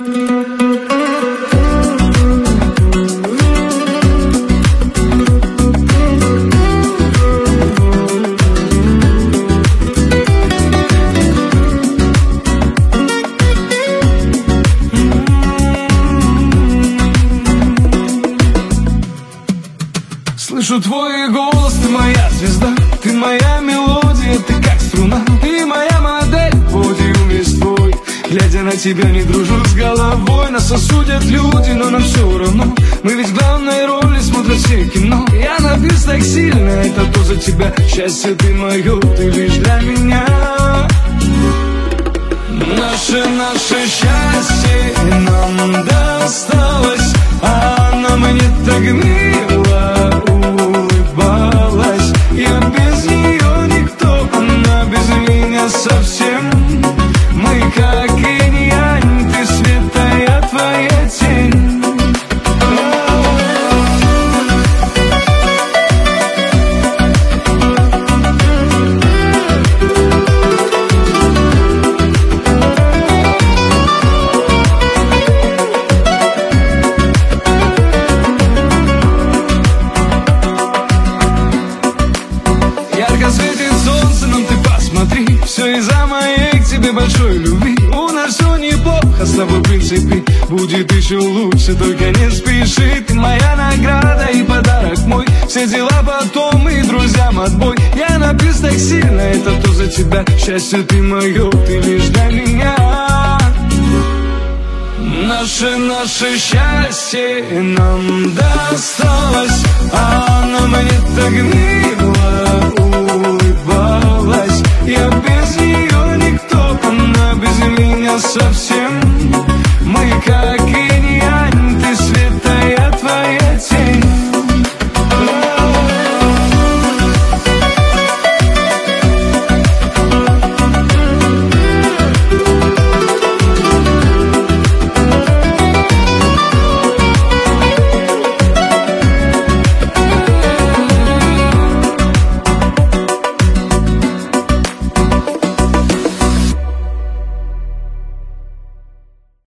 Слышу твой голос, ты моя звезда, ты моя мелодия, ты как струна, ты моя модель, подиум весь твой. Глядя на тебя, не дружу с головой. Нас осудят люди, но нам все равно. Мы ведь в главной роли смотрят все кино. Я напился так сильно, это то за тебя. Счастье ты мое, ты лишь для меня. Наше счастье нам досталось, а нам не так мило улыбалась. Я без нее никто, она без меня совсем. Мы как инь-янь, ты свет, а я твоя тень. Все из-за моей к тебе большой любви. У нас все неплохо с тобой в принципе. Будет еще лучше, только не спеши. Ты моя награда и подарок мой. Все дела потом и друзьям отбой. Я напился так сильно, это то за тебя. Счастье ты мое, ты лишь для меня. Наше счастье нам досталось, а нам не так мило улыбалась. Я без нее никто, она без меня совсем. Мы как